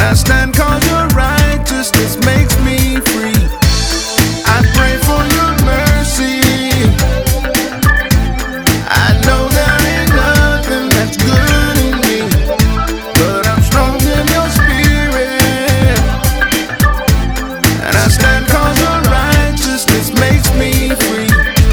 I stand 'cause your righteousness makes me free. I pray for your mercy. I know there ain't nothing that's good in me, but I'm strong in your spirit. And I stand 'cause your righteousness makes me free.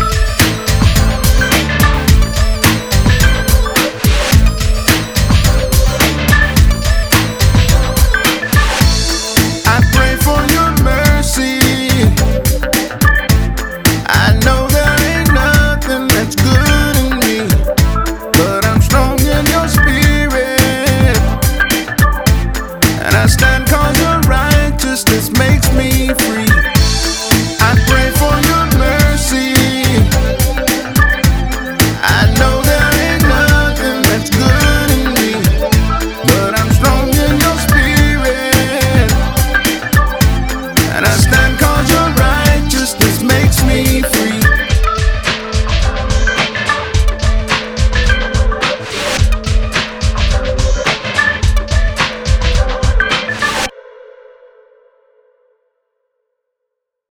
I pray for your mercy. I know there ain't nothing that's good in me, but I'm strong in your spirit. And I stand 'cause your righteousness